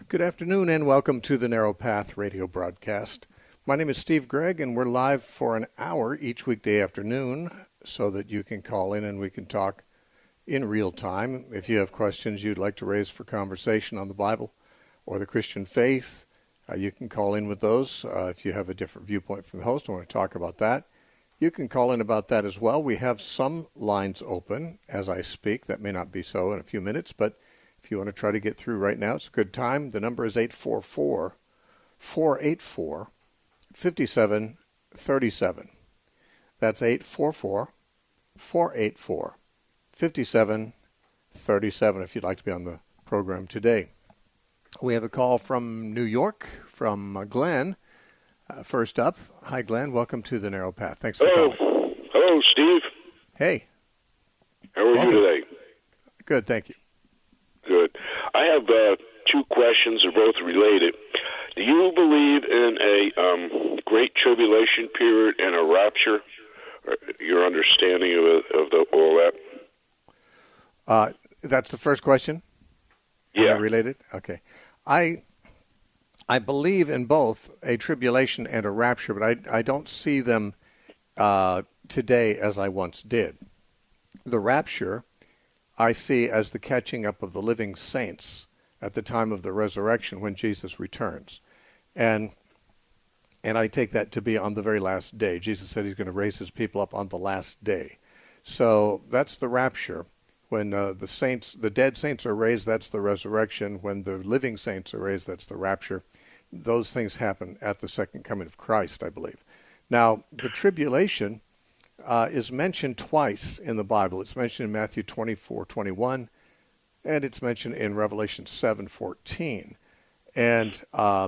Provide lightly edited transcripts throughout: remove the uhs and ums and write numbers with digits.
Good afternoon and welcome to the Narrow Path radio broadcast. My name is Steve Gregg and we're live for an hour each weekday afternoon so that you can call in and we can talk in real time. If you have questions you'd like to raise for conversation on the Bible or the Christian faith, you can call in with those. If you have a different viewpoint from the host and want to talk about that, you can call in about that as well. We have some lines open as I speak. That may not be so in a few minutes, but if you want to try to get through right now, it's a good time. The number is 844-484-5737. That's 844-484-5737 if you'd like to be on the program today. We have a call from New York, from Glenn. First up. Hi, Glenn. Welcome to the Narrow Path. Thanks for calling. Hello, Steve. Hey. How are you today? Good, thank you. Good. I have two questions. They're both related. Do you believe in a great tribulation period and a rapture? Your understanding of all that? That's the first question? Yeah. Are they related? Okay. I believe in both a tribulation and a rapture, but I don't see them today as I once did. The rapture I see as the catching up of the living saints at the time of the resurrection when Jesus returns. And I take that to be on the very last day. Jesus said he's going to raise his people up on the last day. So that's the rapture. When the dead saints are raised, that's the resurrection. When the living saints are raised, that's the rapture. Those things happen at the second coming of Christ, I believe. Now, the tribulation is mentioned twice in the Bible. It's mentioned in Matthew 24:21, and it's mentioned in Revelation 7:14. And, I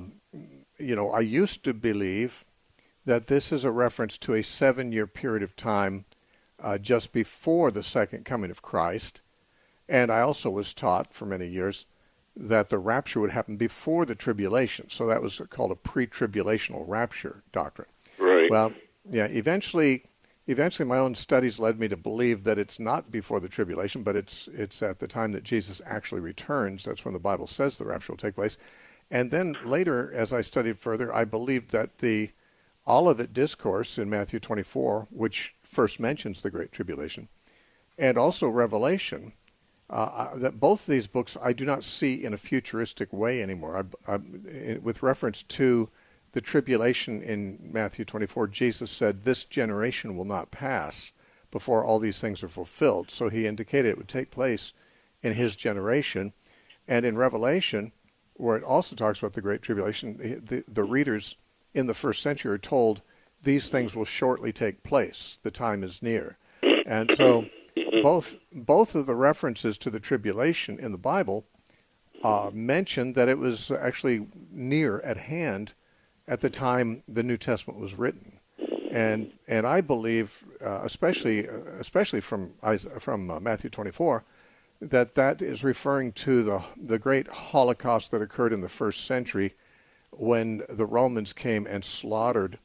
used to believe that this is a reference to a 7-year period of time just before the second coming of Christ. And I also was taught for many years that the rapture would happen before the tribulation. So that was called a pre-tribulational rapture doctrine. Right. Well, yeah, eventually my own studies led me to believe that it's not before the tribulation, but it's at the time that Jesus actually returns. That's when the Bible says the rapture will take place. And then later, as I studied further, I believed that the Olivet Discourse in Matthew 24, which first mentions the Great Tribulation, and also Revelation, that both these books I do not see in a futuristic way anymore. With reference to the tribulation in Matthew 24, Jesus said, this generation will not pass before all these things are fulfilled. So he indicated it would take place in his generation. And in Revelation, where it also talks about the Great Tribulation, the readers in the first century are told these things will shortly take place. The time is near. And so both of the references to the tribulation in the Bible mention that it was actually near at hand at the time the New Testament was written. And I believe, especially from Matthew 24, that is referring to the great Holocaust that occurred in the first century when the Romans came and slaughtered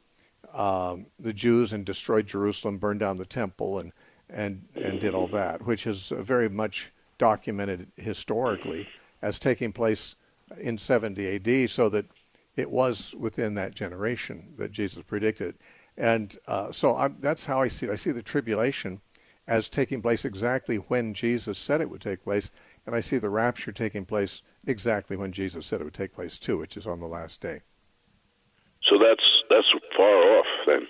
the Jews and destroyed Jerusalem, burned down the temple, and did all that, which is very much documented historically as taking place in 70 A.D., so that it was within that generation that Jesus predicted. And that's how I see it. I see the tribulation as taking place exactly when Jesus said it would take place, and I see the rapture taking place exactly when Jesus said it would take place too, which is on the last day. So that's far off then.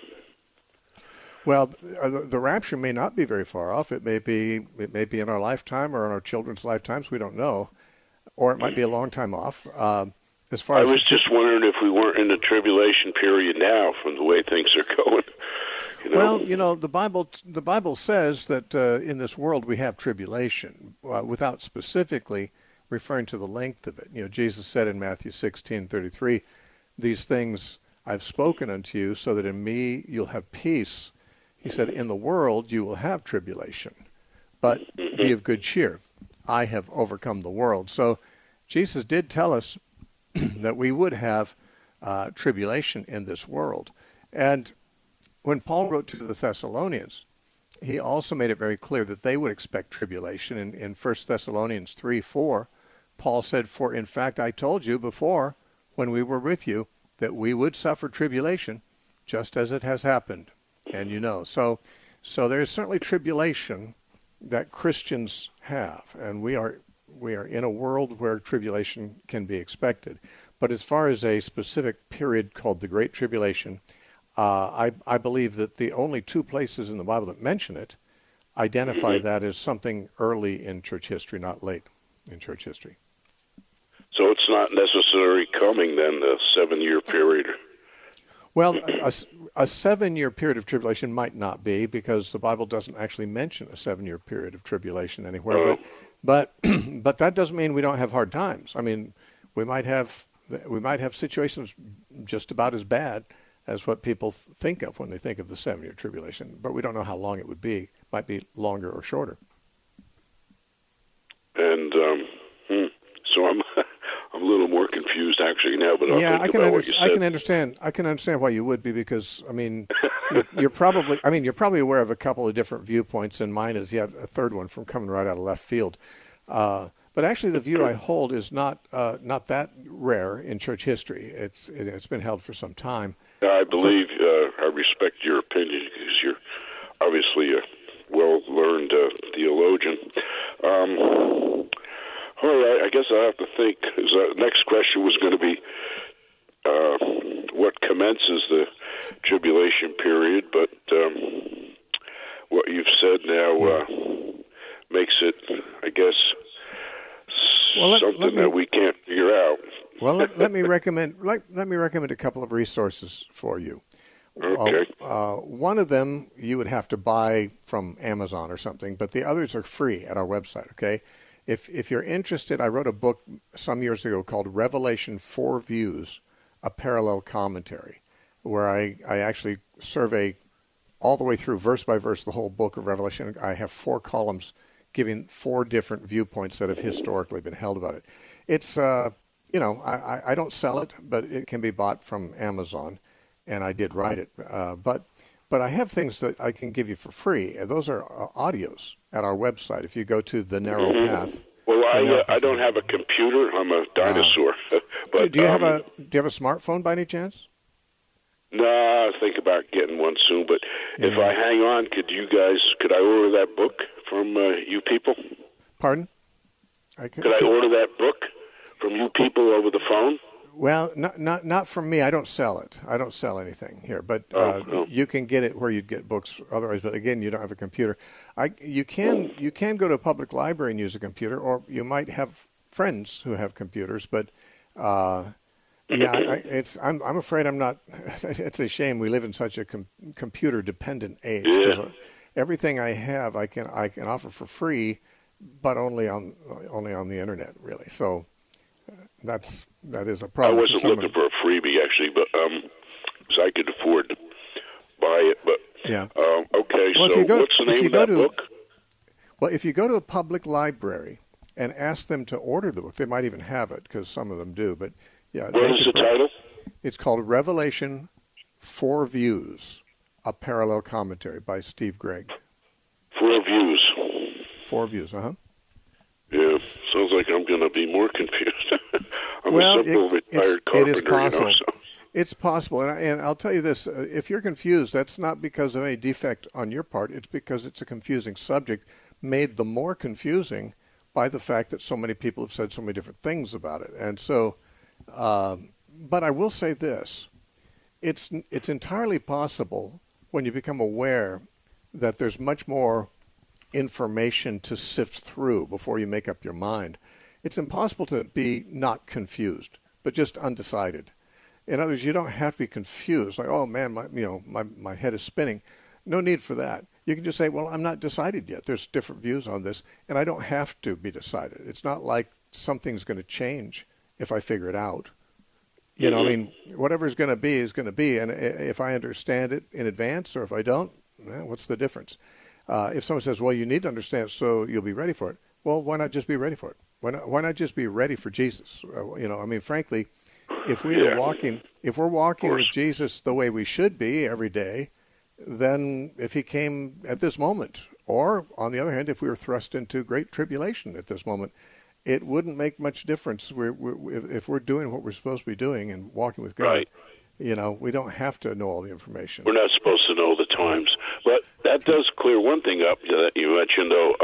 Well, the rapture may not be very far off. It may be in our lifetime or in our children's lifetimes. We don't know, or it might be a long time off. I was just wondering if we weren't in the tribulation period now, from the way things are going. Well, the Bible says that in this world we have tribulation, without specifically referring to the length of it. Jesus said in Matthew 16:33, "These things I've spoken unto you, so that in me you'll have peace." He said, "In the world you will have tribulation, but be of good cheer. I have overcome the world." So Jesus did tell us that we would have tribulation in this world. And when Paul wrote to the Thessalonians, he also made it very clear that they would expect tribulation. In 1 Thessalonians 3:4, Paul said, "For in fact I told you before when we were with you that we would suffer tribulation, just as it has happened." And you know, so there is certainly tribulation that Christians have, and we are in a world where tribulation can be expected. But as far as a specific period called the Great Tribulation, I believe that the only two places in the Bible that mention it identify that as something early in church history, not late in church history. So it's not necessarily coming then, the 7-year period. Well, a 7-year period of tribulation might not be, because the Bible doesn't actually mention a 7-year period of tribulation anywhere. Oh. But that doesn't mean we don't have hard times. I mean, we might have situations just about as bad as what people think of when they think of the 7-year tribulation. But we don't know how long it would be. Might be longer or shorter. And so I'm I'm a little more confused actually now. But yeah, I can understand. I can understand why you would be, because I mean, you're probably aware of a couple of different viewpoints, and mine is yet a third one from coming right out of left field. But actually, the view I hold is not that rare in church history. It's been held for some time. I believe I respect your opinion, because you're obviously a well-learned theologian. All right, I guess I have to think. The next question was going to be what commences the tribulation period, but what you've said now makes it, I guess, something that we can't figure out. Well, let me recommend a couple of resources for you. Okay. One of them you would have to buy from Amazon or something, but the others are free at our website. Okay, if you're interested, I wrote a book some years ago called Revelation 4 Views, a Parallel Commentary, where I actually survey all the way through, verse by verse, the whole book of Revelation. I have 4 columns giving 4 different viewpoints that have historically been held about it. It's I don't sell it, but it can be bought from Amazon, and I did write it. But I have things that I can give you for free. Those are audios at our website. If you go to The Narrow Path. Well, I don't have a computer. I'm a dinosaur. But, do you have a smartphone by any chance? No, I think about getting one soon. But if I hang on, could I order that book from you people? Pardon? Could I order that book from you people over the phone? Well, not from me. I don't sell it. I don't sell anything here. But you can get it where you'd get books otherwise. But again, you don't have a computer. You can go to a public library and use a computer, or you might have friends who have computers. But I'm afraid I'm not. It's a shame we live in such a computer dependent age. Yeah. Everything I have, I can offer for free, but only on the internet, really. So that is a problem. I wasn't looking for a freebie actually, but because I could afford to buy it. But yeah. Okay. Well, so what's the name of that book? Well, if you go to a public library and ask them to order the book, they might even have it, because some of them do. But yeah. What is the title? It's called Revelation 4 Views, a Parallel Commentary by Steve Gregg. 4 Views. 4 Views. Yeah, sounds like I'm going to be more confused. I'm well, a simple retired carpenter, it is possible. So. It's possible, and I'll tell you this: if you're confused, that's not because of any defect on your part. It's because it's a confusing subject, made the more confusing by the fact that so many people have said so many different things about it. And so, but I will say this: it's entirely possible, when you become aware that there's much more information to sift through before you make up your mind. It's impossible to be not confused, but just undecided. In other words, you don't have to be confused, like, oh man, my head is spinning. No need for that. You can just say, well, I'm not decided yet. There's different views on this, and I don't have to be decided. It's not like something's going to change if I figure it out. You know, I mean, whatever's going to be is going to be, and if I understand it in advance or if I don't, what's the difference? If someone says, well, you need to understand so you'll be ready for it, well, why not just be ready for it? Why not just be ready for Jesus? I mean, frankly, if we're walking with Jesus the way we should be every day, then if he came at this moment, or on the other hand, if we were thrust into great tribulation at this moment, it wouldn't make much difference. If we're doing what we're supposed to be doing and walking with God, Right. we don't have to know all the information. We're not supposed to know the times. But that does clear one thing up that you mentioned, though.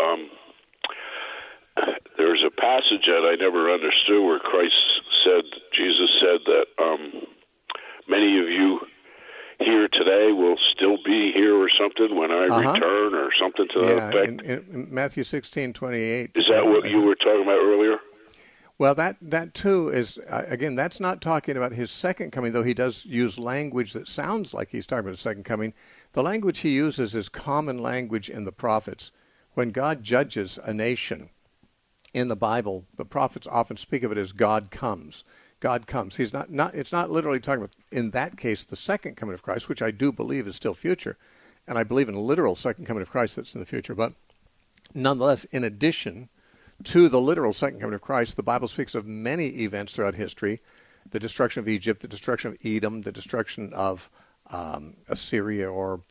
There's a passage that I never understood where Jesus said that many of you here today will still be here or something when I return or something to that effect. In Matthew 16:28. Is that what you were talking about earlier? Well, that too is, again, that's not talking about his second coming, though he does use language that sounds like he's talking about his second coming. The language he uses is common language in the prophets. When God judges a nation in the Bible, the prophets often speak of it as God comes. God comes. He's not. It's not literally talking about, in that case, the second coming of Christ, which I do believe is still future. And I believe in a literal second coming of Christ that's in the future. But nonetheless, in addition to the literal second coming of Christ, the Bible speaks of many events throughout history: the destruction of Egypt, the destruction of Edom, the destruction of Assyria, or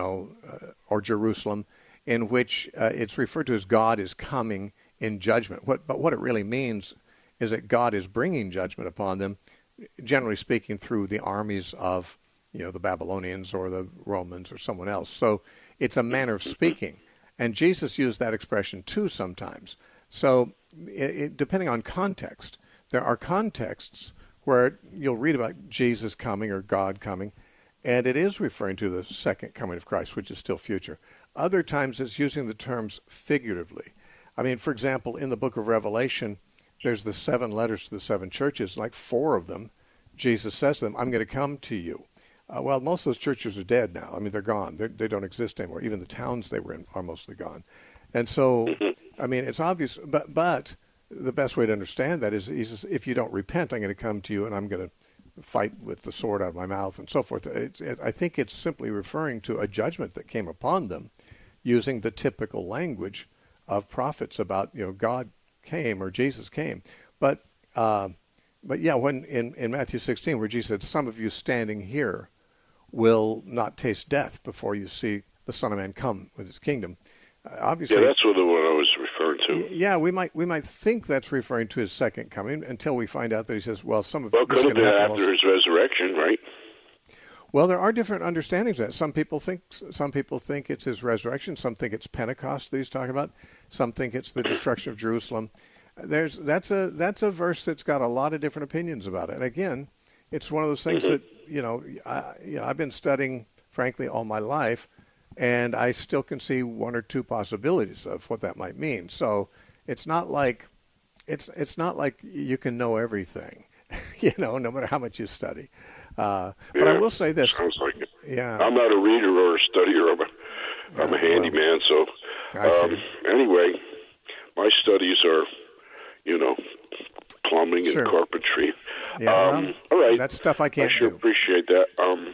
Jerusalem, in which it's referred to as God is coming in judgment. But what it really means is that God is bringing judgment upon them, generally speaking, through the armies of the Babylonians or the Romans or someone else. So it's a manner of speaking, and Jesus used that expression too sometimes. So depending on context, there are contexts where you'll read about Jesus coming or God coming, and it is referring to the second coming of Christ, which is still future. Other times it's using the terms figuratively. I mean, for example, in the book of Revelation, there's the 7 letters to the 7 churches. Like 4 of them, Jesus says to them, I'm going to come to you. Well, most of those churches are dead now. I mean, they're gone. They don't exist anymore. Even the towns they were in are mostly gone. And so, I mean, it's obvious. But the best way to understand that is, he says, if you don't repent, I'm going to come to you and I'm going to fight with the sword out of my mouth and so forth. I think it's simply referring to a judgment that came upon them using the typical language of prophets about, God came or Jesus came. But yeah, when in Matthew 16, where Jesus said, some of you standing here will not taste death before you see the Son of Man come with his kingdom. Obviously, yeah, that's the one I was referring to. Yeah, we might think that's referring to his second coming until we find out that he says, well, some of it could have been after his resurrection, right? Well, there are different understandings of that. Some people think it's his resurrection. Some think it's Pentecost that he's talking about. Some think it's the destruction of Jerusalem. That's a verse that's got a lot of different opinions about it. And again, it's one of those things that I've been studying, frankly, all my life, and I still can see 1 or 2 possibilities of what that might mean. So it's not like you can know everything, no matter how much you study. But I will say this. Sounds like it. Yeah. I'm not a reader or a studier. I'm a handyman. So anyway, my studies are, plumbing and carpentry. Yeah, all right. That's stuff I can't do. I do. Appreciate that.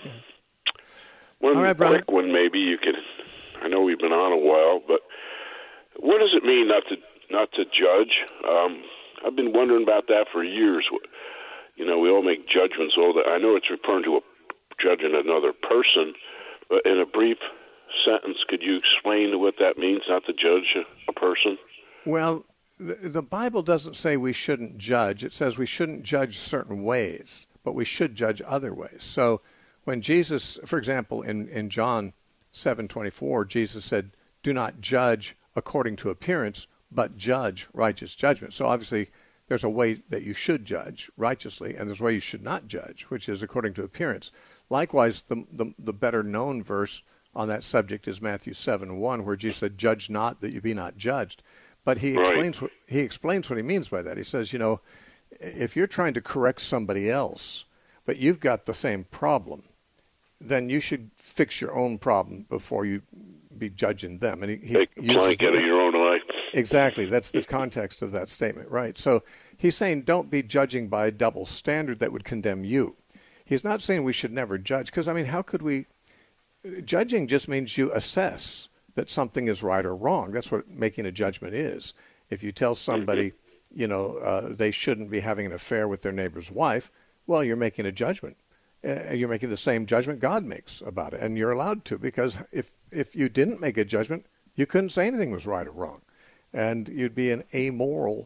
One quick one, maybe you could. I know we've been on a while, but what does it mean not to judge? I've been wondering about that for years. We all make judgments. I know it's referring to judging another person, but in a brief sentence, could you explain what that means, not to judge a person? Well, the Bible doesn't say we shouldn't judge. It says we shouldn't judge certain ways, but we should judge other ways. So when Jesus, for example, in John 7:24, Jesus said, do not judge according to appearance, but judge righteous judgment. So obviously, there's a way that you should judge righteously, and there's a way you should not judge, which is according to appearance. Likewise, the better known verse on that subject is Matthew 7:1, where Jesus said, judge not that you be not judged. But he explains what he means by that. He says, if you're trying to correct somebody else, but you've got the same problem, then you should fix your own problem before you be judging them. And he take a plank out of your own eye. Exactly. That's the context of that statement, right? So he's saying don't be judging by a double standard that would condemn you. He's not saying we should never judge, because, how could we? Judging just means you assess that something is right or wrong. That's what making a judgment is. If you tell somebody, they shouldn't be having an affair with their neighbor's wife, well, you're making a judgment. You're making the same judgment God makes about it, and you're allowed to, because if you didn't make a judgment, you couldn't say anything was right or wrong. And you'd be an amoral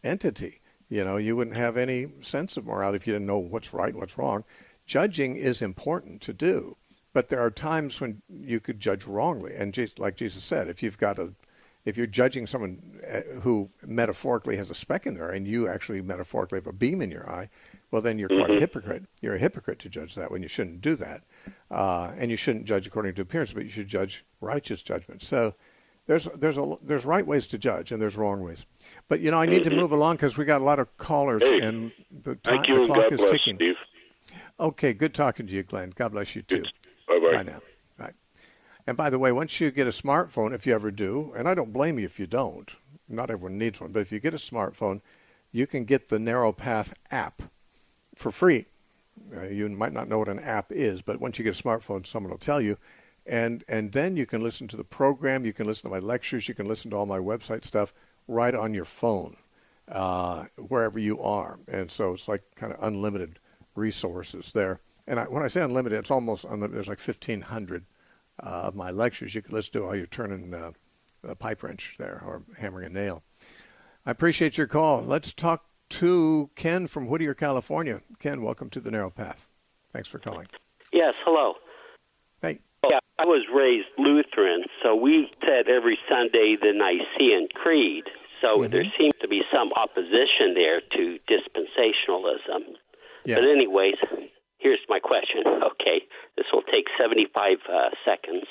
entity. You wouldn't have any sense of morality if you didn't know what's right and what's wrong. Judging is important to do, but there are times when you could judge wrongly. And like Jesus said, if you're judging someone who metaphorically has a speck in their eye and you actually metaphorically have a beam in your eye, well, then you're quite a hypocrite. You're a hypocrite to judge that when you shouldn't do that. And you shouldn't judge according to appearance, but you should judge righteous judgment. So there's right ways to judge and there's wrong ways. But, I need to move along because we got a lot of callers and the clock is ticking. Steve. Okay, good talking to you, Glenn. God bless you, too. Bye-bye. Bye now. Bye. And by the way, once you get a smartphone, if you ever do, and I don't blame you if you don't, not everyone needs one, but if you get a smartphone, you can get the Narrow Path app for free. You might not know what an app is, but once you get a smartphone, someone will tell you. And then you can listen to the program, you can listen to my lectures, you can listen to all my website stuff right on your phone, wherever you are. And so it's like kind of unlimited resources there. And when I say unlimited, it's almost unlimited. There's like 1,500 of my lectures you can listen to while you're turning a pipe wrench there or hammering a nail. I appreciate your call. Let's talk to Ken from Whittier, California. Ken, welcome to the Narrow Path. Thanks for calling. Yes, hello. Hey. Yeah, I was raised Lutheran, so we said every Sunday the Nicene Creed. So there seems to be some opposition there to dispensationalism. Yeah. But anyways, here's my question. Okay, this will take 75 seconds.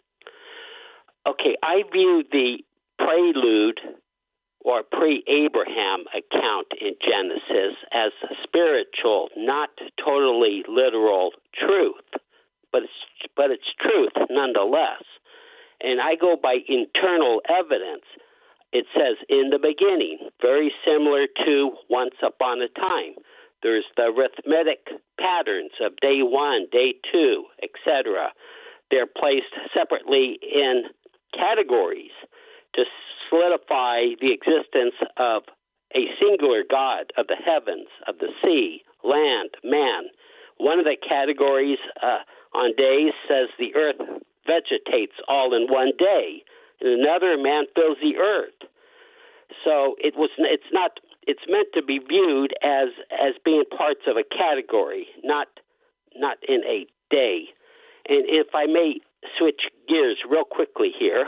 Okay, I view the prelude or pre-Abraham account in Genesis as spiritual, not totally literal truth, but it's truth nonetheless. And I go by internal evidence. It says in the beginning, very similar to once upon a time. There's the arithmetic patterns of day 1, day 2, etc. They're placed separately in categories to solidify the existence of a singular God of the heavens, of the sea, land, man. One of the categories on days says the earth vegetates all in one day, and another, man fills the earth. So it's meant to be viewed as being parts of a category, not in a day. And if I may switch gears real quickly here,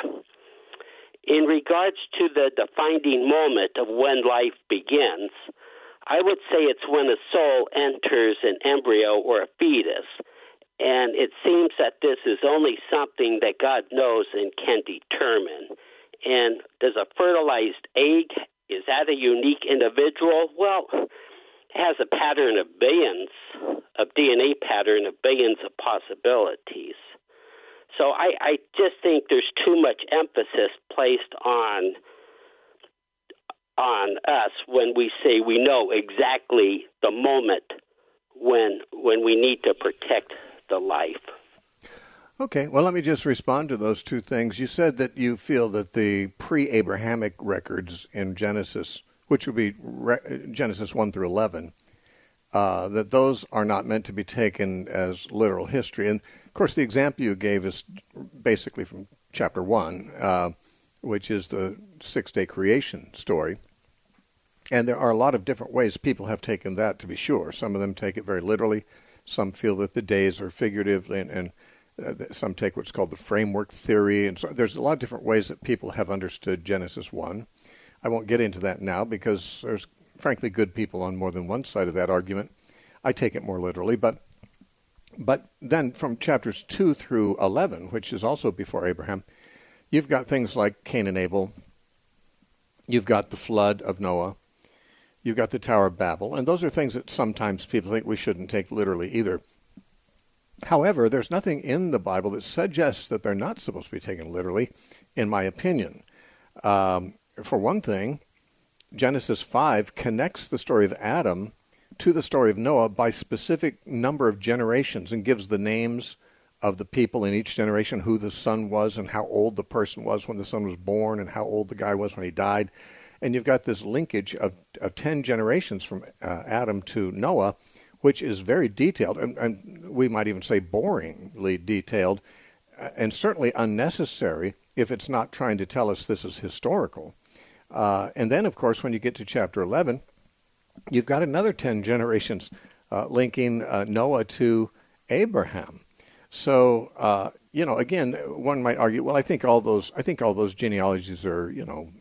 in regards to the defining moment of when life begins, I would say it's when a soul enters an embryo or a fetus, and it seems that this is only something that God knows and can determine. And does a fertilized egg, is that a unique individual? Well, it has a pattern of billions, of DNA pattern of billions of possibilities. So I just think there's too much emphasis placed on us when we say we know exactly the moment when we need to protect the life. Okay, well, let me just respond to those two things. You said that you feel that the pre-Abrahamic records in Genesis, which would be Genesis 1 through 11, that those are not meant to be taken as literal history. And, of course, the example you gave is basically from chapter 1, which is the six-day creation story. And there are a lot of different ways people have taken that, to be sure. Some of them take it very literally. Some feel that the days are figurative, and some take what's called the framework theory. And so there's a lot of different ways that people have understood Genesis 1. I won't get into that now because there's, frankly, good people on more than one side of that argument. I take it more literally. But then from chapters 2 through 11, which is also before Abraham, you've got things like Cain and Abel. You've got the flood of Noah. You've got the Tower of Babel. And those are things that sometimes people think we shouldn't take literally either. However, there's nothing in the Bible that suggests that they're not supposed to be taken literally, in my opinion. For one thing, Genesis 5 connects the story of Adam to the story of Noah by specific number of generations and gives the names of the people in each generation, who the son was and how old the person was when the son was born and how old the guy was when he died. And you've got this linkage of 10 generations from Adam to Noah, which is very detailed, and we might even say boringly detailed, and certainly unnecessary if it's not trying to tell us this is historical. And then, of course, when you get to chapter 11, you've got another 10 generations linking Noah to Abraham. So, again, one might argue, well, I think all those genealogies are,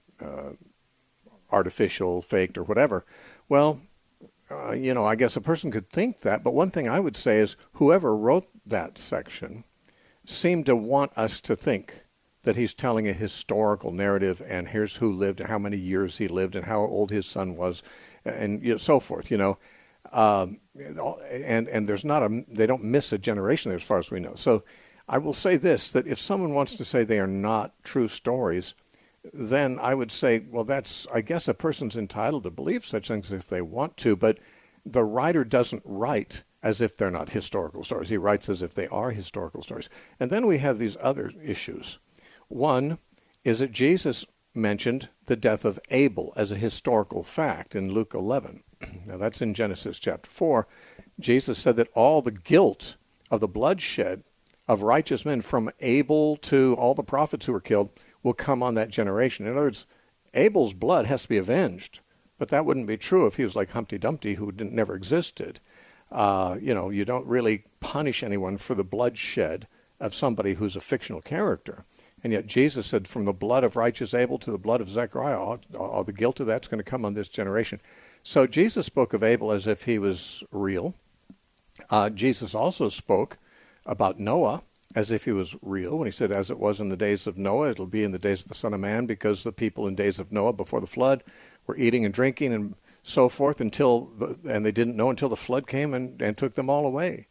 artificial, faked, or whatever. Well, I guess a person could think that, but one thing I would say is whoever wrote that section seemed to want us to think that he's telling a historical narrative, and here's who lived, and how many years he lived, and how old his son was, and so forth. And there's they don't miss a generation there as far as we know. So I will say this, that if someone wants to say they are not true stories, then I would say, well, I guess a person's entitled to believe such things if they want to, but the writer doesn't write as if they're not historical stories. He writes as if they are historical stories. And then we have these other issues. One is that Jesus mentioned the death of Abel as a historical fact in Luke 11. Now that's in Genesis chapter 4. Jesus said that all the guilt of the bloodshed of righteous men from Abel to all the prophets who were killed will come on that generation. In other words, Abel's blood has to be avenged, but that wouldn't be true if he was like Humpty Dumpty, who never existed. You don't really punish anyone for the bloodshed of somebody who's a fictional character. And yet Jesus said, from the blood of righteous Abel to the blood of Zechariah, all the guilt of that's going to come on this generation. So Jesus spoke of Abel as if he was real. Jesus also spoke about Noah as if he was real when he said, as it was in the days of Noah, it'll be in the days of the Son of Man, because the people in days of Noah before the flood were eating and drinking and so forth and they didn't know until the flood came and took them all away.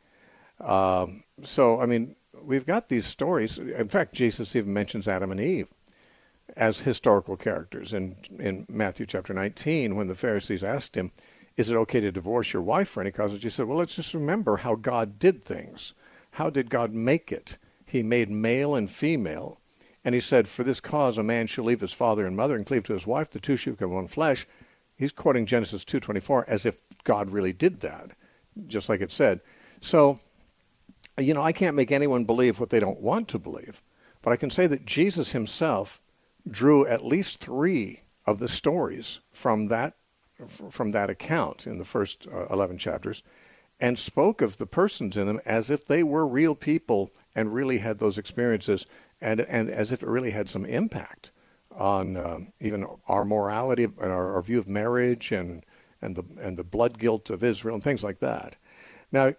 We've got these stories. In fact, Jesus even mentions Adam and Eve as historical characters. In Matthew chapter 19, when the Pharisees asked him, is it okay to divorce your wife for any cause? He said, well, let's just remember how God did things. How did God make it? He made male and female. And he said, for this cause a man shall leave his father and mother and cleave to his wife, the two shall become one flesh. He's quoting Genesis 2:24 as if God really did that, just like it said. So, I can't make anyone believe what they don't want to believe. But I can say that Jesus himself drew at least 3 of the stories from that account in the first 11 chapters, and spoke of the persons in them as if they were real people and really had those experiences, and as if it really had some impact on even our morality and our view of marriage and the blood guilt of Israel and things like that. Now,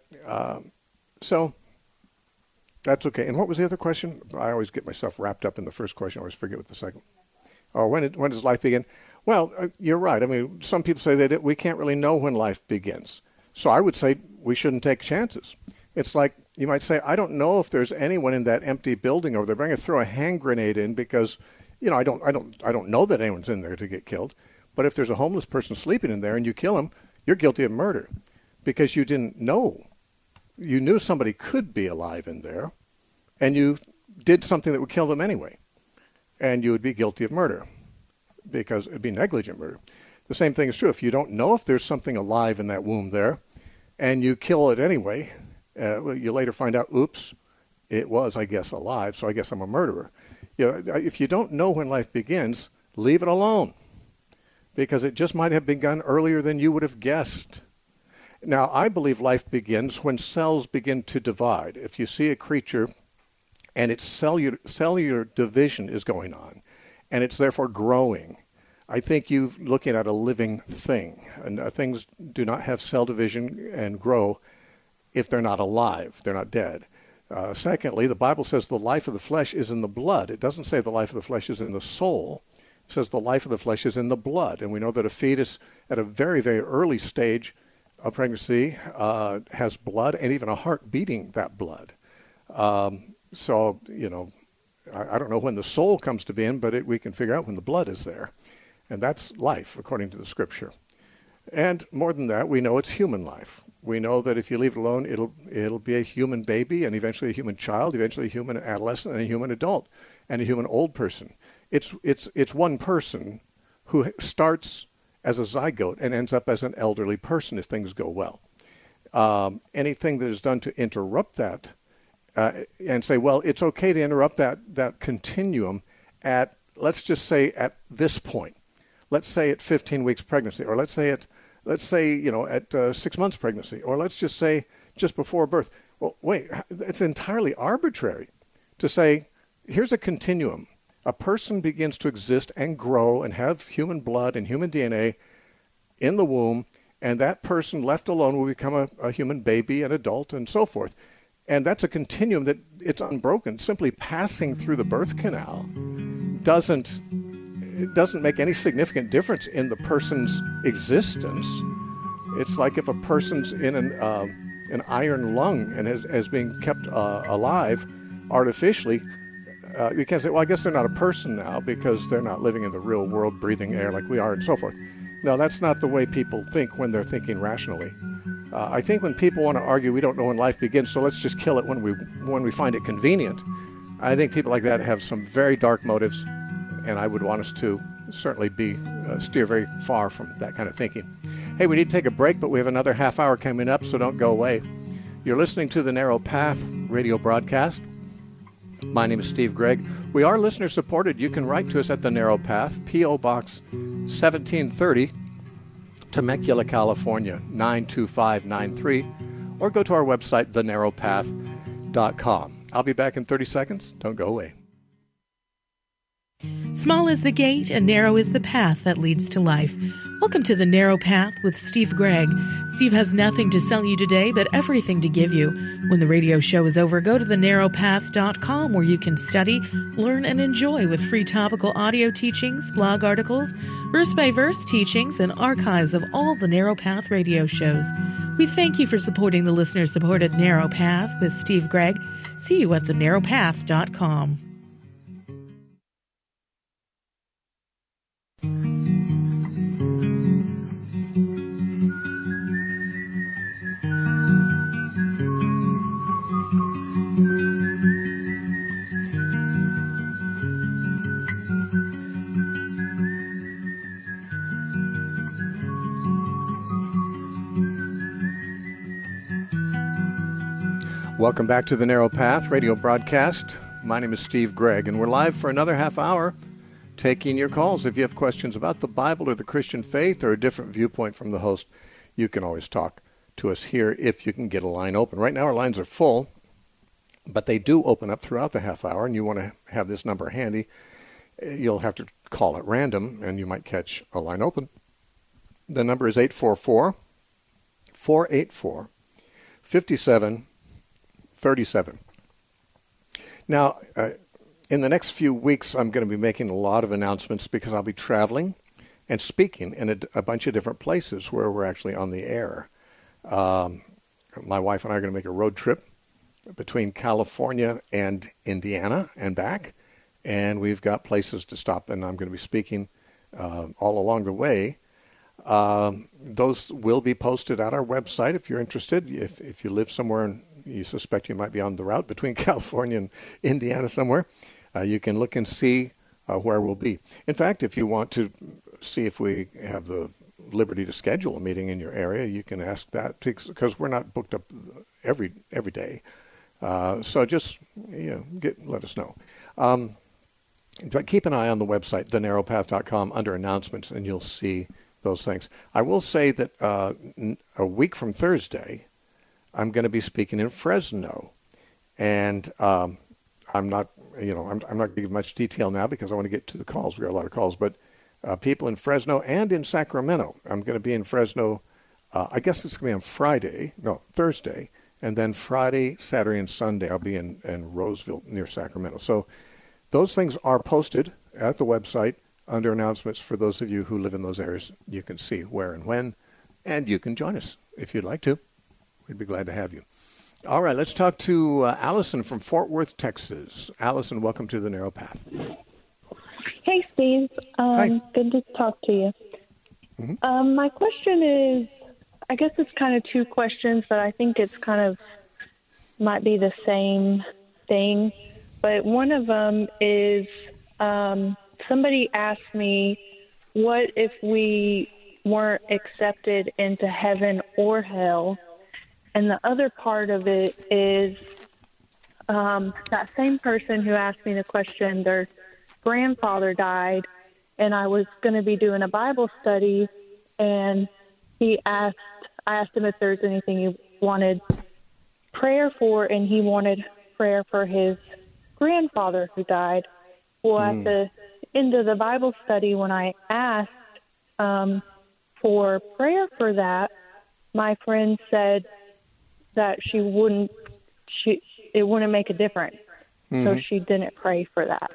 so that's okay. And what was the other question? I always get myself wrapped up in the first question. I always forget what the second. Oh, when does life begin? Well, you're right. I mean, some people say that we can't really know when life begins. So I would say we shouldn't take chances. It's like you might say, I don't know if there's anyone in that empty building over there, but I'm going to throw a hand grenade in because, I don't know that anyone's in there to get killed. But if there's a homeless person sleeping in there and you kill him, you're guilty of murder because you didn't know. You knew somebody could be alive in there, and you did something that would kill them anyway, and you would be guilty of murder because it would be negligent murder. The same thing is true. If you don't know if there's something alive in that womb there, and you kill it anyway, you later find out, oops, it was, I guess, alive, so I guess I'm a murderer. If you don't know when life begins, leave it alone, because it just might have begun earlier than you would have guessed. Now, I believe life begins when cells begin to divide. If you see a creature and its cellular division is going on, and it's therefore growing, I think you're looking at a living thing. And things do not have cell division and grow if they're not alive. They're not dead. Secondly, the Bible says the life of the flesh is in the blood. It doesn't say the life of the flesh is in the soul. It says the life of the flesh is in the blood. And we know that a fetus at a very, very early stage of pregnancy has blood and even a heart beating that blood. So, I don't know when the soul comes to be in, but we can figure out when the blood is there. And that's life, according to the Scripture. And more than that, we know it's human life. We know that if you leave it alone, it'll be a human baby, and eventually a human child, eventually a human adolescent, and a human adult, and a human old person. It's one person who starts as a zygote and ends up as an elderly person if things go well. Anything that is done to interrupt that and say, well, it's okay to interrupt that continuum at, let's just say, at this point. let's say at 15 weeks pregnancy, or let's say at 6 months pregnancy, or let's just say just before birth. Well, wait, it's entirely arbitrary to say, here's a continuum. A person begins to exist and grow and have human blood and human DNA in the womb, and that person left alone will become a human baby, an adult, and so forth. And that's a continuum that it's unbroken. Simply passing through the birth canal doesn't make any significant difference in the person's existence. It's like if a person's in an iron lung and is being kept alive artificially, you can't say, well, I guess they're not a person now because they're not living in the real world, breathing air like we are, and so forth. No, that's not the way people think when they're thinking rationally. I think when people want to argue, we don't know when life begins, so let's just kill it when we find it convenient. I think people like that have some very dark motives, and I would want us to certainly steer very far from that kind of thinking. Hey, we need to take a break, but we have another half hour coming up, so don't go away. You're listening to the Narrow Path radio broadcast. My name is Steve Gregg. We are listener supported. You can write to us at the Narrow Path, P.O. Box 1730, Temecula, California 92593, or go to our website, thenarrowpath.com. I'll be back in 30 seconds. Don't go away. Small is the gate and narrow is the path that leads to life. Welcome to The Narrow Path with Steve Gregg. Steve has nothing to sell you today, but everything to give you. When the radio show is over, go to thenarrowpath.com where you can study, learn, and enjoy with free topical audio teachings, blog articles, verse-by-verse teachings, and archives of all the Narrow Path radio shows. We thank you for supporting the listener-supported Narrow Path with Steve Gregg. See you at thenarrowpath.com. Welcome back to the Narrow Path radio broadcast. My name is Steve Gregg, and we're live for another half hour taking your calls. If you have questions about the Bible or the Christian faith or a different viewpoint from the host, you can always talk to us here if you can get a line open. Right now our lines are full, but they do open up throughout the half hour, and you want to have this number handy. You'll have to call at random, and you might catch a line open. The number is 844-484-5737. Now, in the next few weeks, I'm going to be making a lot of announcements because I'll be traveling and speaking in a bunch of different places where we're actually on the air. My wife and I are going to make a road trip between California and Indiana and back, and we've got places to stop, and I'm going to be speaking all along the way. Those will be posted at our website if you're interested. If you live somewhere and you suspect you might be on the route between California and Indiana somewhere, you can look and see where we'll be. In fact, if you want to see if we have the liberty to schedule a meeting in your area, you can ask that, because we're not booked up every day. So just let us know. But keep an eye on the website, thenarrowpath.com, under announcements, and you'll see those things. I will say that a week from Thursday, I'm going to be speaking in Fresno, and I'm not going to give much detail now because I want to get to the calls. We got a lot of calls, but people in Fresno and in Sacramento. I'm going to be in Fresno. I guess it's going to be on Thursday, and then Friday, Saturday, and Sunday I'll be in Roseville near Sacramento. So those things are posted at the website under announcements. For those of you who live in those areas, you can see where and when, and you can join us if you'd like to. We'd be glad to have you. All right, let's talk to Allison from Fort Worth, Texas. Allison, welcome to the Narrow Path. Hey, Steve. Hi. Good to talk to you. Mm-hmm. My question is, I guess it's kind of two questions, but I think it's might be the same thing. But one of them is, somebody asked me, what if we weren't accepted into heaven or hell? And the other part of it is that same person who asked me the question, their grandfather died, and I was going to be doing a Bible study, and I asked him if there's anything he wanted prayer for, and he wanted prayer for his grandfather who died. Well, at the end of the Bible study, when I asked for prayer for that, my friend said that it wouldn't make a difference. So she didn't pray for that.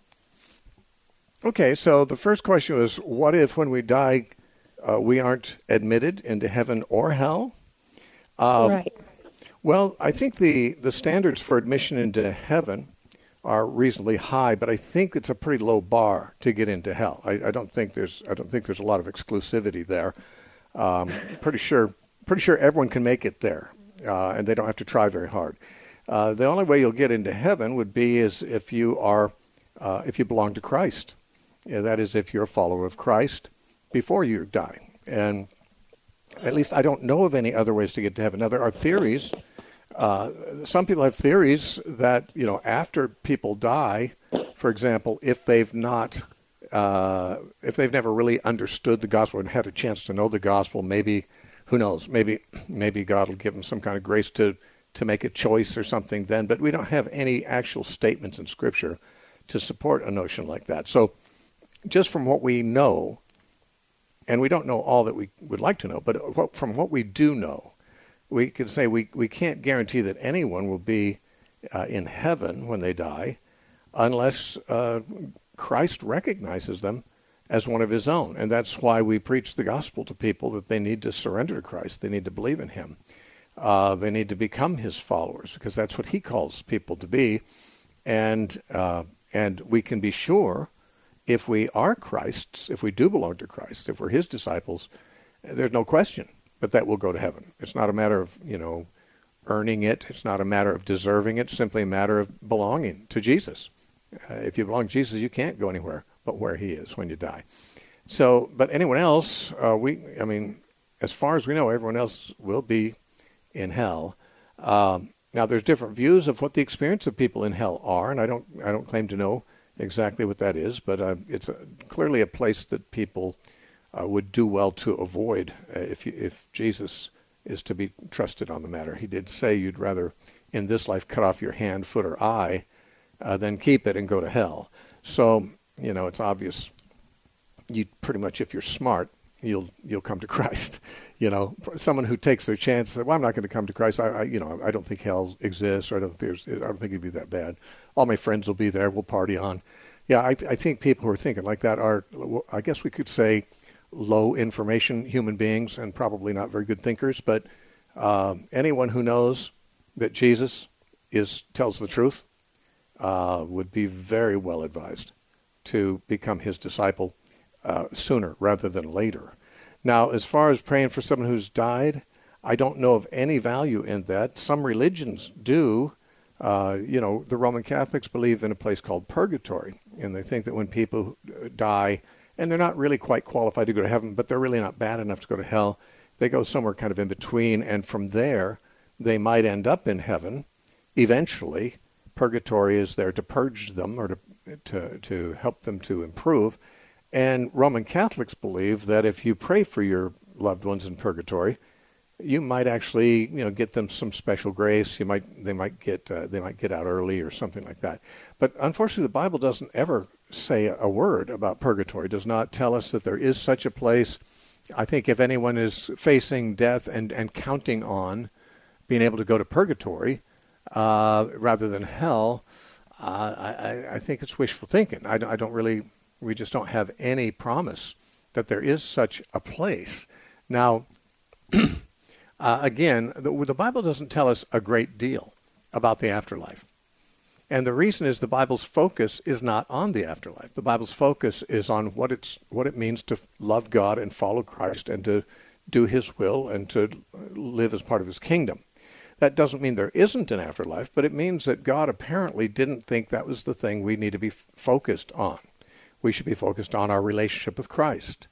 Okay, so the first question was, what if when we die, we aren't admitted into heaven or hell? Right. Well, I think the standards for admission into heaven are reasonably high, but I think it's a pretty low bar to get into hell. I don't think there's a lot of exclusivity there. Pretty sure everyone can make it there, and they don't have to try very hard. The only way you'll get into heaven would be is if you belong to Christ. That is, if you're a follower of Christ before you die. And at least I don't know of any other ways to get to heaven. Now, there are theories. Some people have theories that, after people die, for example, if they've never really understood the gospel and had a chance to know the gospel, maybe, who knows, maybe God will give them some kind of grace to make a choice or something then. But we don't have any actual statements in Scripture to support a notion like that. So just from what we know, and we don't know all that we would like to know, but from what we do know, we can say we can't guarantee that anyone will be in heaven when they die unless Christ recognizes them as one of his own. And that's why we preach the gospel to people, that they need to surrender to Christ. They need to believe in him. They need to become his followers, because that's what he calls people to be. And we can be sure, if we are Christ's, if we do belong to Christ, if we're his disciples, there's no question but that we'll go to heaven. It's not a matter of, earning it. It's not a matter of deserving it. It's simply a matter of belonging to Jesus. If you belong to Jesus, you can't go anywhere but where he is when you die. So, but anyone else, as far as we know, everyone else will be in hell. Now, there's different views of what the experience of people in hell are, and I don't claim to know exactly what that is, but it's clearly a place that people would do well to avoid if Jesus is to be trusted on the matter. He did say you'd rather in this life cut off your hand, foot, or eye than keep it and go to hell. So, it's obvious. You pretty much, if you're smart, you'll come to Christ. Someone who takes their chance, well, I'm not going to come to Christ. I don't think hell exists, or I don't think it'd be that bad. All my friends will be there. We'll party on. Yeah, I think people who are thinking like that are, I guess we could say, low information human beings and probably not very good thinkers. But anyone who knows that Jesus tells the truth would be very well advised to become his disciple sooner rather than later. Now, as far as praying for someone who's died, I don't know of any value in that. Some religions do. The Roman Catholics believe in a place called purgatory, and they think that when people die, and they're not really quite qualified to go to heaven, but they're really not bad enough to go to hell, they go somewhere kind of in between, and from there, they might end up in heaven eventually. Purgatory is there to purge them or to help them to improve. And Roman Catholics believe that if you pray for your loved ones in purgatory, you might actually, get them some special grace. They might get out early or something like that. But unfortunately, the Bible doesn't ever say a word about purgatory. It does not tell us that there is such a place. I think if anyone is facing death and counting on being able to go to purgatory rather than hell, I think it's wishful thinking. We just don't have any promise that there is such a place. Now, again, the Bible doesn't tell us a great deal about the afterlife. And the reason is the Bible's focus is not on the afterlife. The Bible's focus is on what it means to love God and follow Christ and to do his will and to live as part of his kingdom. That doesn't mean there isn't an afterlife, but it means that God apparently didn't think that was the thing we need to be focused on. We should be focused on our relationship with Christ.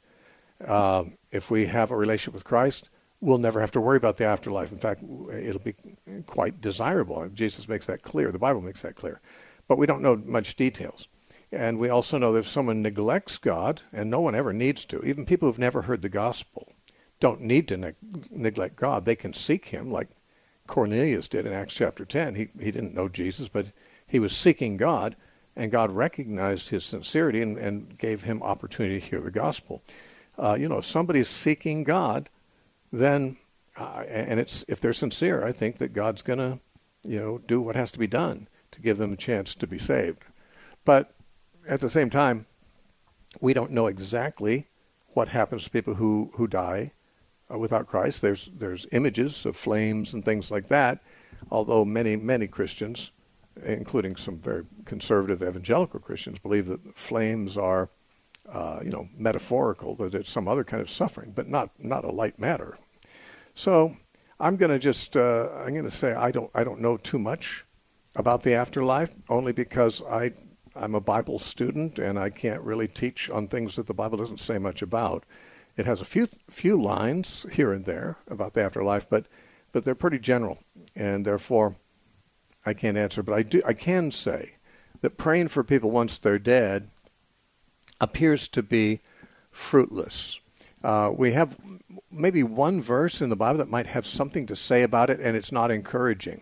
If we have a relationship with Christ, we'll never have to worry about the afterlife. In fact, it'll be quite desirable. Jesus makes that clear. The Bible makes that clear. But we don't know much details. And we also know that if someone neglects God, and no one ever needs to, even people who've never heard the gospel don't need to neglect God. They can seek him like Cornelius did in Acts chapter 10. He didn't know Jesus, but he was seeking God, and God recognized his sincerity and gave him opportunity to hear the gospel. If somebody's seeking God, then, and if they're sincere, I think that God's going to, do what has to be done to give them a chance to be saved. But at the same time, we don't know exactly what happens to people who die without Christ. There's images of flames and things like that, although many Christians, including some very conservative evangelical Christians, believe that flames are, metaphorical, that it's some other kind of suffering, but not a light matter. So I'm going to say I don't know too much about the afterlife, only because I'm a Bible student and I can't really teach on things that the Bible doesn't say much about. It has a few lines here and there about the afterlife, but they're pretty general, and therefore I can't answer. But I can say that praying for people once they're dead appears to be fruitless. We have maybe one verse in the Bible that might have something to say about it, and it's not encouraging.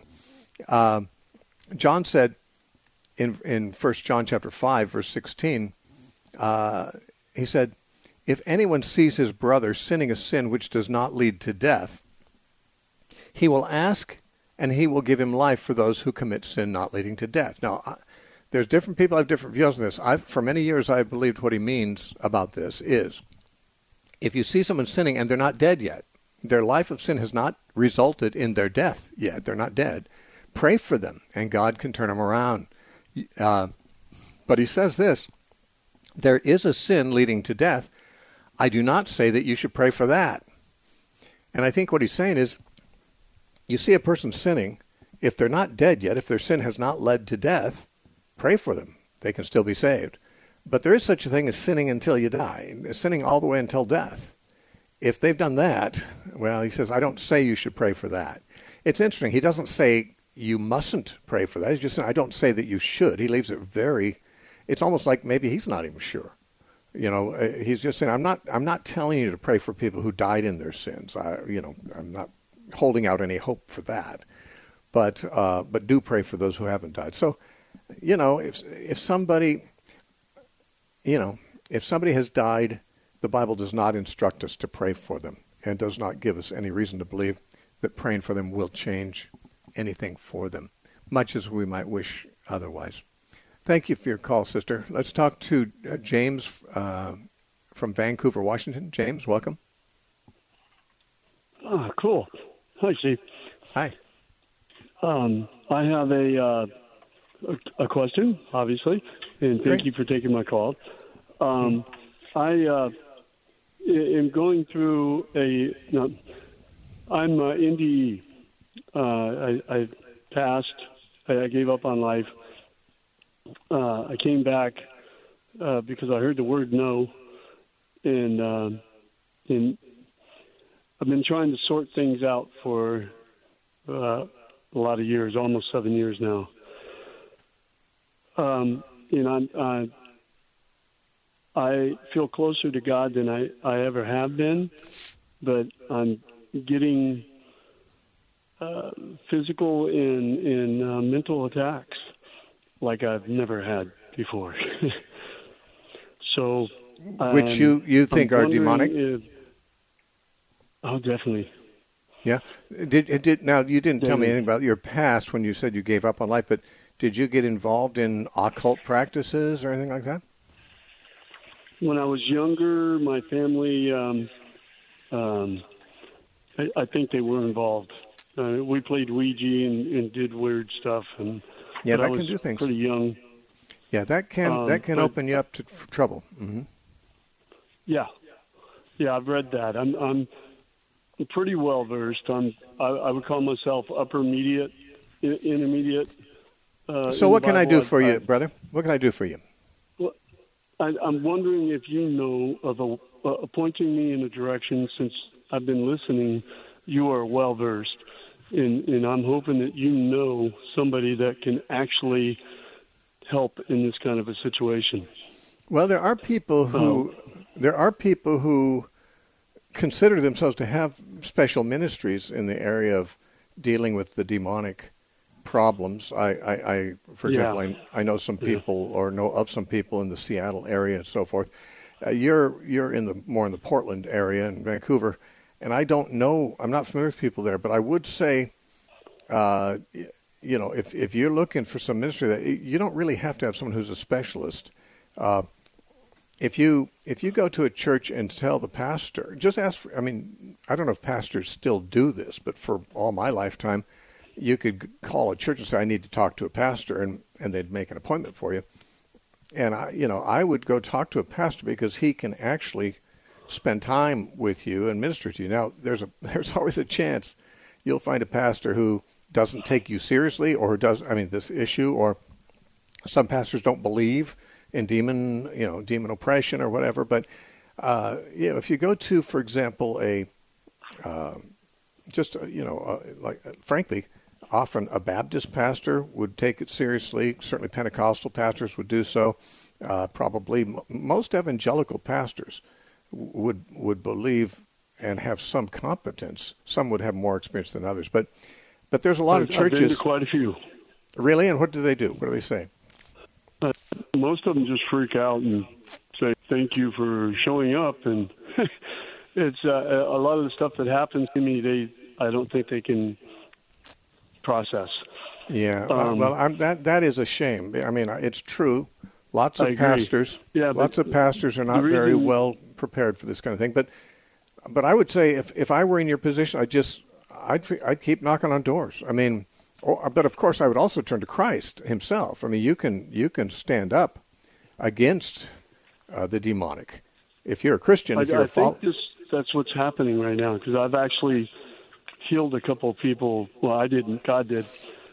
John said in 1 John chapter 5, verse 16, he said, "If anyone sees his brother sinning a sin which does not lead to death, he will ask, and he will give him life for those who commit sin not leading to death." Now, there's different people have different views on this. For many years, I believed what he means about this is, if you see someone sinning and they're not dead yet, their life of sin has not resulted in their death yet, they're not dead, pray for them, and God can turn them around. But he says this, there is a sin leading to death. I do not say that you should pray for that. And I think what he's saying is, you see a person sinning, if they're not dead yet, if their sin has not led to death, pray for them. They can still be saved. But there is such a thing as sinning until you die, sinning all the way until death. If they've done that, well, he says, I don't say you should pray for that. It's interesting. He doesn't say you mustn't pray for that. He's just saying, I don't say that you should. He leaves it it's almost like maybe he's not even sure. He's just saying, I'm not telling you to pray for people who died in their sins. I'm not holding out any hope for that. But do pray for those who haven't died. So, if somebody has died, the Bible does not instruct us to pray for them and does not give us any reason to believe that praying for them will change anything for them, much as we might wish otherwise. Thank you for your call, sister. Let's talk to James from Vancouver, Washington. James, welcome. Cool. Hi, Steve. Hi. I have a question, obviously, and thank you for taking my call. I am going through I'm NDE. I passed. I gave up on life. I came back because I heard the word no, and I've been trying to sort things out for a lot of years, almost 7 years now. I feel closer to God than I ever have been, but I'm getting physical and mental attacks like I've never had before. So, which you think are demonic? Oh, definitely. Yeah. Now you didn't tell me anything about your past when you said you gave up on life, but did you get involved in occult practices or anything like that? When I was younger, my family, I think they were involved. We played Ouija and did weird stuff, and that can do things. Pretty young. Yeah, that can open you up to trouble. Mm-hmm. Yeah, I've read that. I'm pretty well versed. I would call myself intermediate. So what can I do for you, brother? What can I do for you? Well, I'm wondering if you know of pointing me in a direction. Since I've been listening, you are well versed, and I'm hoping that you know somebody that can actually help in this kind of a situation? Well, there are people who consider themselves to have special ministries in the area of dealing with the demonic problems. For example, I know some people or know of some people in the Seattle area and so forth. You're in more in the Portland area in Vancouver, and I don't know. I'm not familiar with people there, but I would say, if you're looking for some ministry, that you don't really have to have someone who's a specialist. If you go to a church and tell the pastor, just ask for, I don't know if pastors still do this, but for all my lifetime, you could call a church and say, I need to talk to a pastor, and they'd make an appointment for you. And I would go talk to a pastor because he can actually spend time with you and minister to you. Now, there's always a chance you'll find a pastor who doesn't take you seriously or this issue, or some pastors don't believe in demon oppression or whatever. But if you go to, for example, frankly, often a Baptist pastor would take it seriously. Certainly Pentecostal pastors would do so. Probably most evangelical pastors would believe and have some competence. Some would have more experience than others. But there's a lot of churches. I've been to quite a few. Really? And what do they do? What do they say? Most of them just freak out and say, thank you for showing up. And it's a lot of the stuff that happens to me, I don't think they can process. Yeah, that is a shame. It's true. Lots of pastors are not very well prepared for this kind of thing. But I would say if I were in your position, I'd keep knocking on doors. But of course I would also turn to Christ Himself. You can stand up against the demonic if you're a Christian. I think that's what's happening right now, because I've actually healed a couple of people. Well, I didn't. God did.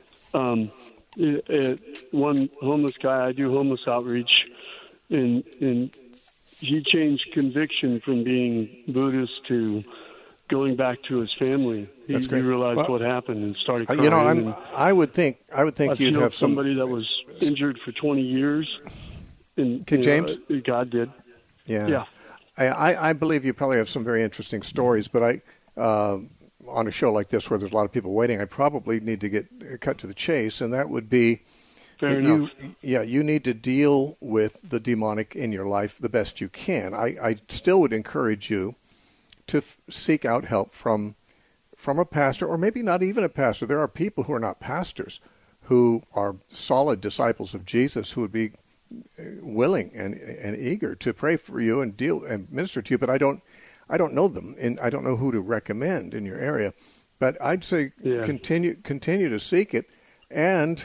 One homeless guy, I do homeless outreach, and he changed conviction from being Buddhist to going back to his family. He realized what happened and started crying. I would think you'd have somebody that was injured for 20 years. And James, God did. Yeah. I believe you probably have some very interesting stories, but on a show like this where there's a lot of people waiting, I probably need to get cut to the chase, and that would be fair enough. You need to deal with the demonic in your life the best you can. I still would encourage you to seek out help from a pastor, or maybe not even a pastor. There are people who are not pastors who are solid disciples of Jesus who would be willing and eager to pray for you and deal and minister to you, but I don't know them, and I don't know who to recommend in your area. But I'd say continue to seek it, and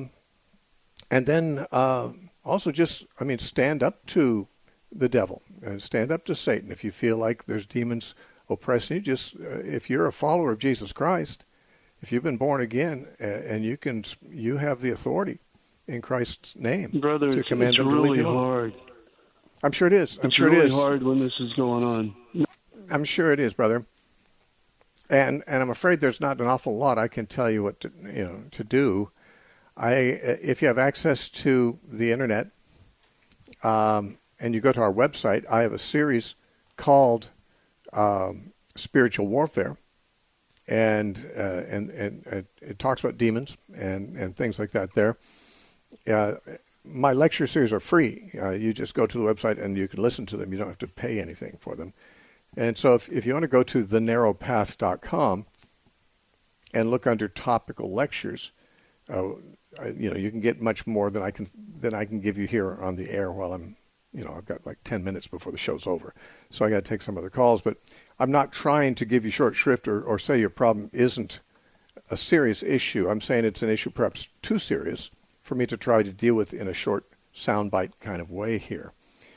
then also just stand up to the devil and stand up to Satan. If you feel like there's demons oppressing you, just if you're a follower of Jesus Christ, if you've been born again, and you have the authority in Christ's name, brother, to command them to really leave you alone. Hard. I'm sure it is. It's really hard when this is going on. I'm sure it is, brother. And I'm afraid there's not an awful lot I can tell you what to do. If you have access to the internet, and you go to our website, I have a series called Spiritual Warfare, and it talks about demons and things like that there. My lecture series are free. You just go to the website and you can listen to them. You don't have to pay anything for them. And so if you want to go to thenarrowpath.com and look under topical lectures, you can get much more than I can give you here on the air while I've got like 10 minutes before the show's over. So I got to take some other calls, but I'm not trying to give you short shrift or say your problem isn't a serious issue. I'm saying it's an issue perhaps too serious for me to try to deal with in a short soundbite kind of way here.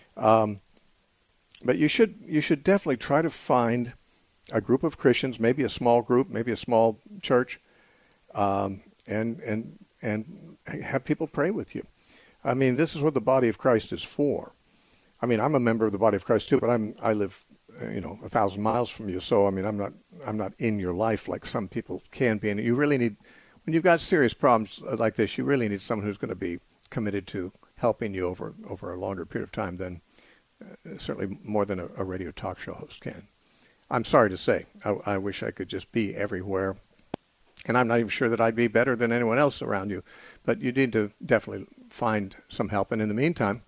But you should definitely try to find a group of Christians, maybe a small group, maybe a small church, and have people pray with you. This is what the body of Christ is for. I'm a member of the body of Christ too, but I live 1,000 miles from you, so I'm not in your life like some people can be. And you really need, when you've got serious problems like this, you really need someone who's going to be committed to helping you over a longer period of time than certainly more than a radio talk show host can. I'm sorry to say. I wish I could just be everywhere. And I'm not even sure that I'd be better than anyone else around you. But you need to definitely find some help. And in the meantime,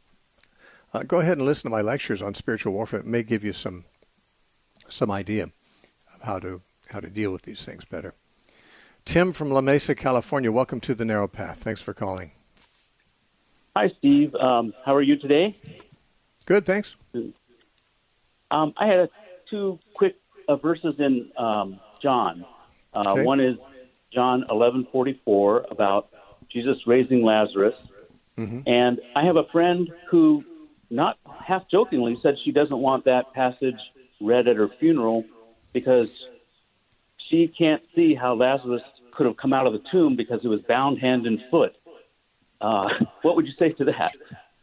go ahead and listen to my lectures on spiritual warfare. It may give you some idea of how to deal with these things better. Tim from La Mesa, California, welcome to The Narrow Path. Thanks for calling. Hi, Steve. How are you today? Good, thanks. I had two quick verses in John. Okay. One is John 11:44 about Jesus raising Lazarus. Mm-hmm. And I have a friend who, not half jokingly, said she doesn't want that passage read at her funeral because she can't see how Lazarus could have come out of the tomb because he was bound hand and foot. What would you say to that?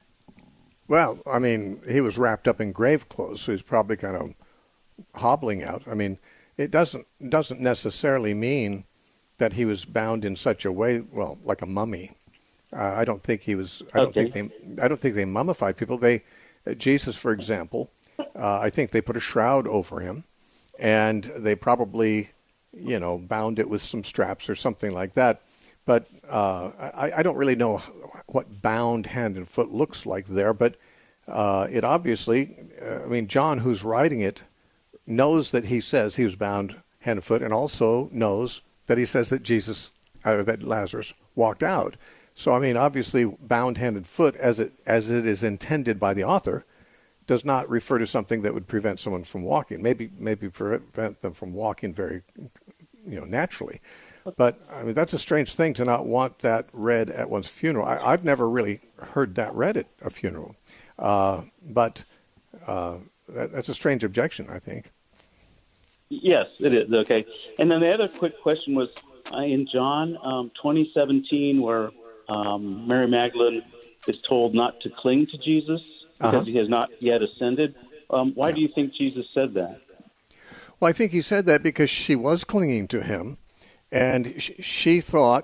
Well, I mean, he was wrapped up in grave clothes, so he's probably kind of hobbling out. I mean, it doesn't necessarily mean that he was bound in such a way, well, like a mummy. I don't think he was. I don't think they mummified people. Jesus, for example, I think they put a shroud over him, and they probably, bound it with some straps or something like that. But I don't really know what bound hand and foot looks like there. But it obviously, John, who's writing it, knows that he says he was bound hand and foot, and also knows that he says that that Lazarus walked out. So, obviously, bound hand and foot, as it is intended by the author, does not refer to something that would prevent someone from walking. Maybe prevent them from walking very, naturally. But that's a strange thing to not want that read at one's funeral. I've never really heard that read at a funeral, but that's a strange objection, I think. Yes, it is. Okay. And then the other quick question was in John 20:17, where Mary Magdalene is told not to cling to Jesus because he has not yet ascended. Why do you think Jesus said that? Well, I think he said that because she was clinging to him, and she thought.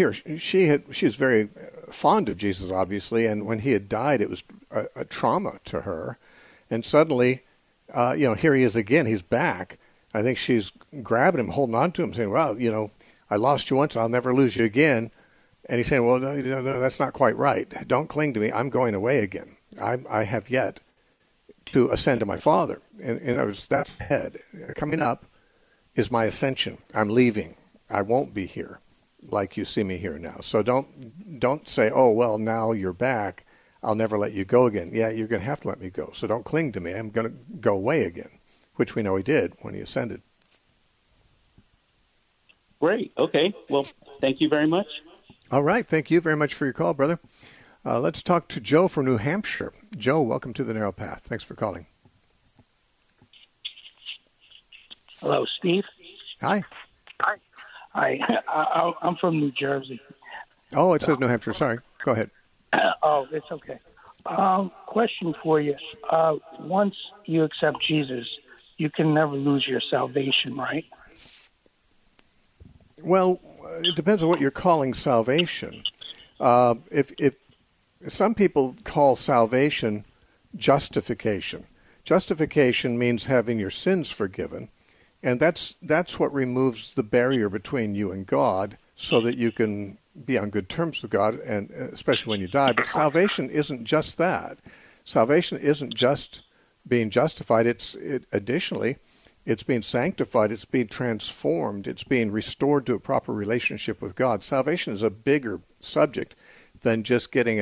She was very fond of Jesus, obviously, and when he had died, it was a trauma to her, and suddenly, here he is again. He's back. I think she's grabbing him, holding on to him, saying, "Well, I lost you once, I'll never lose you again." And he's saying, "Well, no, that's not quite right. Don't cling to me. I'm going away again. I have yet to ascend to my Father." And that's the head. Coming up is my ascension. I'm leaving. I won't be here like you see me here now. So don't say, "Oh, well, now you're back. I'll never let you go again." Yeah, you're going to have to let me go. So don't cling to me. I'm going to go away again, which we know he did when he ascended. Great. Okay. Well, thank you very much. All right. Thank you very much for your call, brother. Let's talk to Joe from New Hampshire. Joe, welcome to The Narrow Path. Thanks for calling. Hello, Steve. Hi. Hi. I'm from New Jersey. Oh, it says New Hampshire. Sorry. Go ahead. Oh, it's okay. Question for you. Once you accept Jesus, you can never lose your salvation, right? Well, it depends on what you're calling salvation. If some people call salvation justification. Justification means having your sins forgiven, and that's what removes the barrier between you and God, so that you can be on good terms with God, and especially when you die. But salvation isn't just that. Salvation isn't just being justified. Additionally, it's being sanctified. It's being transformed. It's being restored to a proper relationship with God. Salvation is a bigger subject than just getting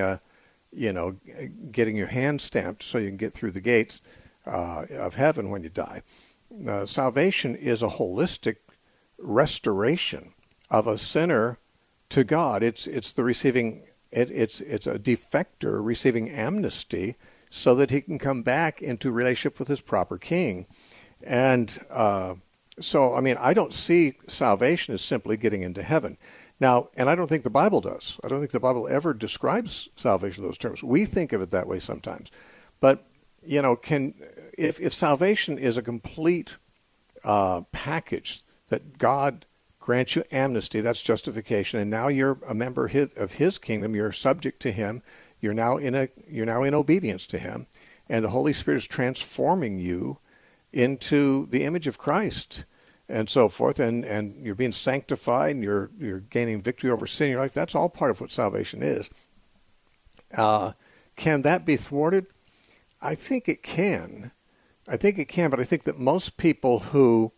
your hand stamped so you can get through the gates of heaven when you die. Salvation is a holistic restoration of a sinner to God. It's the receiving. It's a defector receiving amnesty so that he can come back into relationship with his proper king. And so, I don't see salvation as simply getting into heaven. Now, and I don't think the Bible does. I don't think the Bible ever describes salvation in those terms. We think of it that way sometimes. But, if salvation is a complete package that God grants you amnesty. That's justification. And now you're a member of his kingdom. You're subject to him. You're now in obedience to him. And the Holy Spirit is transforming you into the image of Christ and so forth. And you're being sanctified, and you're gaining victory over sin in your life. That's all part of what salvation is. Can that be thwarted? I think it can. But I think that most people who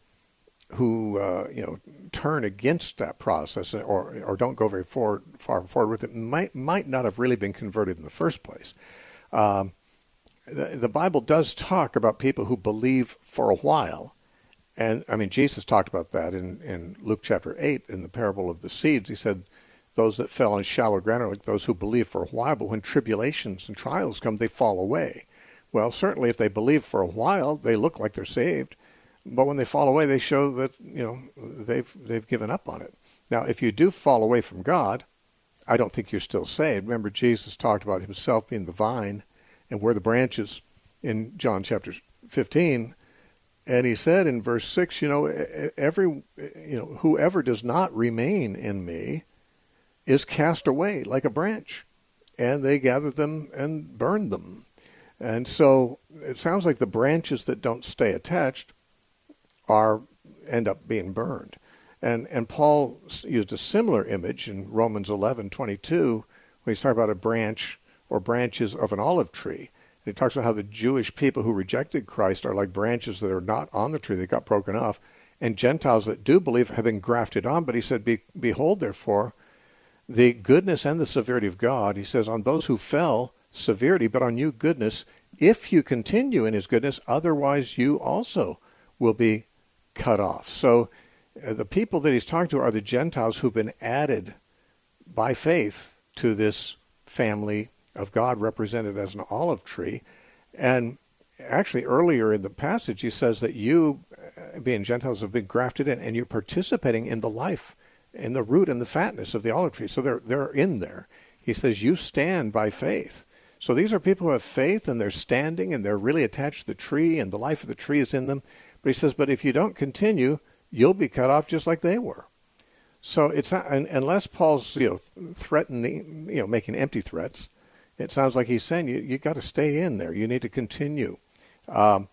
turn against that process or don't go very far forward with it might not have really been converted in the first place. The Bible does talk about people who believe for a while. And, I mean, Jesus talked about that in Luke chapter 8 in the parable of the seeds. He said, those that fell on shallow ground are like those who believe for a while, but when tribulations and trials come, they fall away. Well, certainly if they believe for a while, they look like they're saved. But when they fall away, they show that, they've given up on it. Now, if you do fall away from God, I don't think you're still saved. Remember, Jesus talked about himself being the vine, and we're the branches in John chapter 15. And he said in verse 6, whoever does not remain in me is cast away like a branch, and they gather them and burn them. And so it sounds like the branches that don't stay attached end up being burned. And Paul used a similar image in Romans 11:22 when he's talking about a branch or branches of an olive tree. And he talks about how the Jewish people who rejected Christ are like branches that are not on the tree. They got broken off. And Gentiles that do believe have been grafted on. But he said, behold, therefore, the goodness and the severity of God. He says, on those who fell, severity, but on you, goodness, if you continue in his goodness, otherwise you also will be cut off. So the people that he's talking to are the Gentiles who've been added by faith to this family of God represented as an olive tree. And actually earlier in the passage, he says that you, being Gentiles, have been grafted in, and you're participating in the life, in the root and the fatness of the olive tree. So they're in there. He says you stand by faith. So these are people who have faith, and they're standing, and they're really attached to the tree, and the life of the tree is in them. But he says, but if you don't continue, you'll be cut off just like they were. So it's not, unless Paul's threatening, making empty threats. It sounds like he's saying you got to stay in there. You need to continue. I've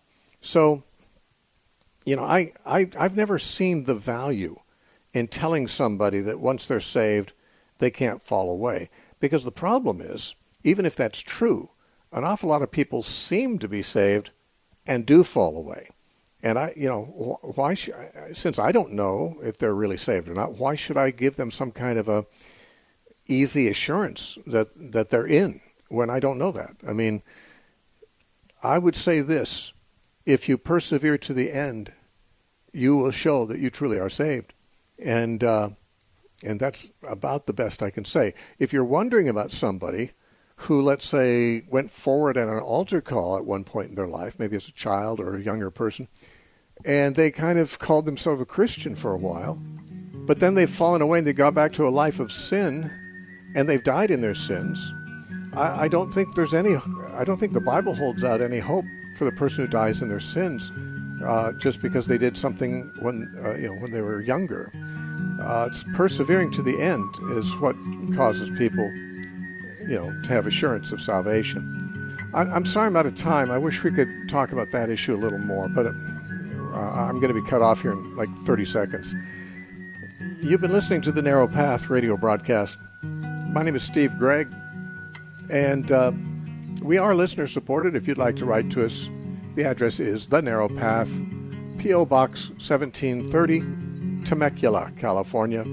never seen the value in telling somebody that once they're saved, they can't fall away. Because the problem is, even if that's true, an awful lot of people seem to be saved and do fall away. And why should, since I don't know if they're really saved or not, why should I give them some kind of a easy assurance that they're in when I don't know that? I mean, I would say this: if you persevere to the end, you will show that you truly are saved. And that's about the best I can say. If you're wondering about somebody who, let's say, went forward at an altar call at one point in their life, maybe as a child or a younger person, and they kind of called themselves a Christian for a while, but then they've fallen away and they got back to a life of sin, and they've died in their sins, I don't think the Bible holds out any hope for the person who dies in their sins just because they did something when they were younger. It's persevering to the end is what causes people to have assurance of salvation. I'm sorry I'm out of time. I wish we could talk about that issue a little more, but I'm going to be cut off here in like 30 seconds. You've been listening to the Narrow Path radio broadcast. My name is Steve Gregg, and we are listener-supported. If you'd like to write to us, the address is The Narrow Path, P.O. Box 1730, Temecula, California,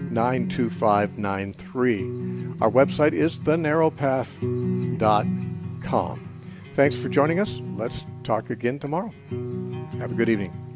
92593. Our website is thenarrowpath.com. Thanks for joining us. Let's talk again tomorrow. Have a good evening.